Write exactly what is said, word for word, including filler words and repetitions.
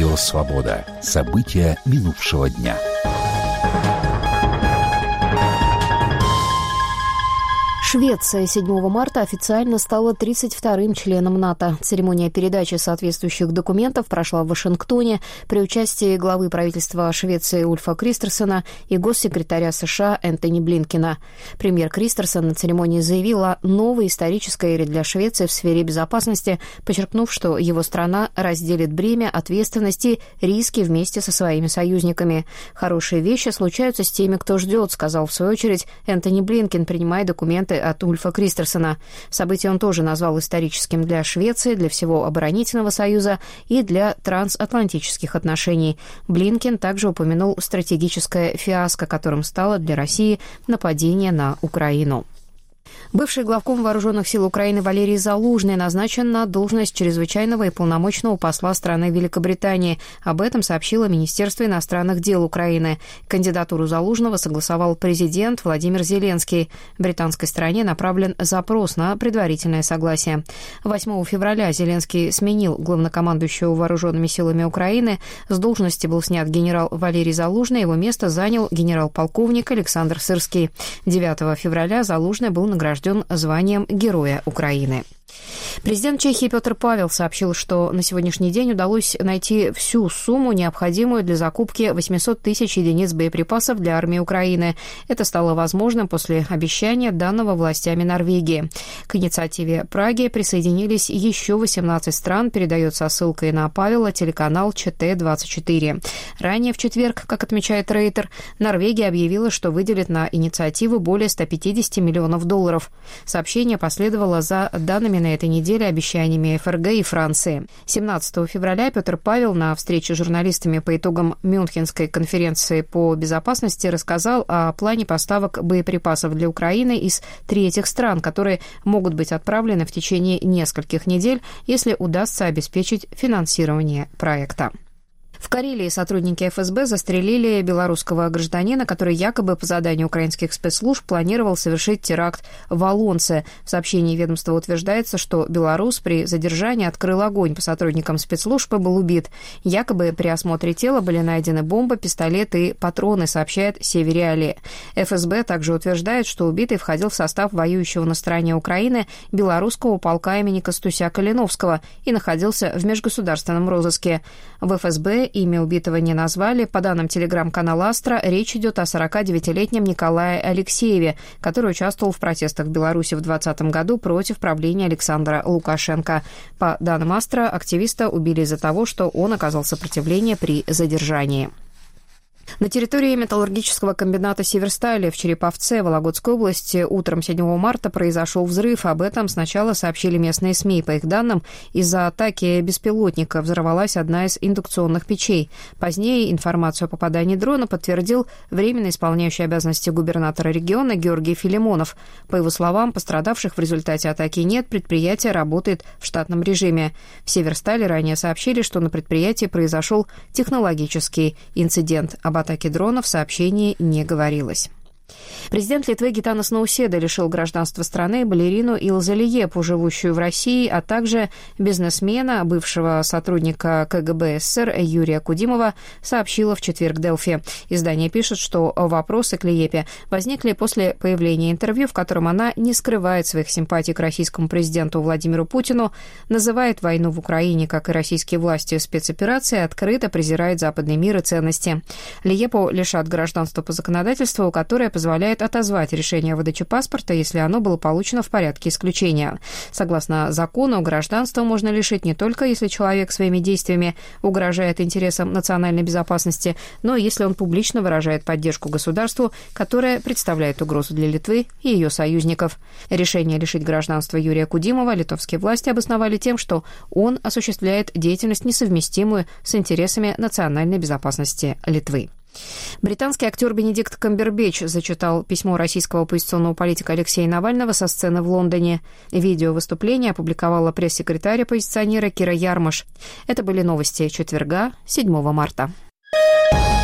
Радио «Свобода». События минувшего дня. Швеция седьмого марта официально стала тридцать вторым членом НАТО. Церемония передачи соответствующих документов прошла в Вашингтоне при участии главы правительства Швеции Ульфа Кристерсона и госсекретаря США Энтони Блинкена. Премьер Кристерсон на церемонии заявил о новой исторической эре для Швеции в сфере безопасности, подчеркнув, что его страна разделит бремя ответственности, риски вместе со своими союзниками. «Хорошие вещи случаются с теми, кто ждет», сказал в свою очередь Энтони Блинкен, принимая документы от Ульфа Кристерсона. Событие он тоже назвал историческим для Швеции, для всего оборонительного союза и для трансатлантических отношений. Блинкен также упомянул стратегическое фиаско, которым стало для России нападение на Украину. Бывший главком Вооруженных сил Украины Валерий Залужный назначен на должность чрезвычайного и полномочного посла страны Великобритании. Об этом сообщило Министерство иностранных дел Украины. Кандидатуру Залужного согласовал президент Владимир Зеленский. Британской стороне направлен запрос на предварительное согласие. восьмого февраля Зеленский сменил главнокомандующего Вооруженными силами Украины. С должности был снят генерал Валерий Залужный, его место занял генерал-полковник Александр Сырский. девятого февраля Залужный был награжден званием Героя Украины. Президент Чехии Петр Павел сообщил, что на сегодняшний день удалось найти всю сумму, необходимую для закупки восемьсот тысяч единиц боеприпасов для армии Украины. Это стало возможным после обещания, данного властями Норвегии. К инициативе Праги присоединились еще восемнадцать стран, передает со ссылкой на Павела телеканал ЧТ двадцать четыре. Ранее в четверг, как отмечает Рейтер, Норвегия объявила, что выделит на инициативу более ста пятидесяти миллионов долларов. Сообщение последовало за данными на этой неделе обещаниями ФРГ и Франции. семнадцатого февраля Петр Павел на встрече с журналистами по итогам Мюнхенской конференции по безопасности рассказал о плане поставок боеприпасов для Украины из третьих стран, которые могут быть отправлены в течение нескольких недель, если удастся обеспечить финансирование проекта. В Карелии сотрудники эф эс бэ застрелили белорусского гражданина, который якобы по заданию украинских спецслужб планировал совершить теракт в Олонце. В сообщении ведомства утверждается, что белорус при задержании открыл огонь по сотрудникам спецслужб и был убит. Якобы при осмотре тела были найдены бомба, пистолет и патроны, сообщает Севериале. эф эс бэ также утверждает, что убитый входил в состав воюющего на стороне Украины белорусского полка имени Костуся-Калиновского и находился в межгосударственном розыске. В эф эс бэ имя убитого не назвали. По данным телеграм-канала «Астра», речь идет о сорокадевятилетнем Николае Алексееве, который участвовал в протестах в Беларуси в двадцатом году против правления Александра Лукашенко. По данным «Астра», активиста убили из-за того, что он оказал сопротивление при задержании. На территории металлургического комбината «Северстали» в Череповце, Вологодской области, утром седьмого марта произошел взрыв. Об этом сначала сообщили местные СМИ. По их данным, из-за атаки беспилотника взорвалась одна из индукционных печей. Позднее информацию о попадании дрона подтвердил временно исполняющий обязанности губернатора региона Георгий Филимонов. По его словам, пострадавших в результате атаки нет, предприятие работает в штатном режиме. В «Северстали» ранее сообщили, что на предприятии произошел технологический инцидент. Об атаке дрона в сообщении не говорилось. Президент Литвы Гитанас Науседа лишил гражданства страны балерину Илзу Лиепу, живущую в России, а также бизнесмена, бывшего сотрудника ка гэ бэ эс эс эр Юрия Кудимова, сообщила в четверг Делфи. Издание пишет, что вопросы к Лиепе возникли после появления интервью, в котором она не скрывает своих симпатий к российскому президенту Владимиру Путину, называет войну в Украине, как и российские власти, спецоперацией, открыто презирает западный мир и ценности. Лиепу лишат гражданства по законодательству, которое позволяет отозвать решение о выдаче паспорта, если оно было получено в порядке исключения. Согласно закону, гражданства можно лишить не только если человек своими действиями угрожает интересам национальной безопасности, но и если он публично выражает поддержку государству, которое представляет угрозу для Литвы и ее союзников. Решение лишить гражданства Юрия Кудимова литовские власти обосновали тем, что он осуществляет деятельность, несовместимую с интересами национальной безопасности Литвы. Британский актер Бенедикт Камбербэтч зачитал письмо российского оппозиционного политика Алексея Навального со сцены в Лондоне. Видео выступления опубликовала пресс-секретарь оппозиционера Кира Ярмаш. Это были новости четверга, седьмого марта.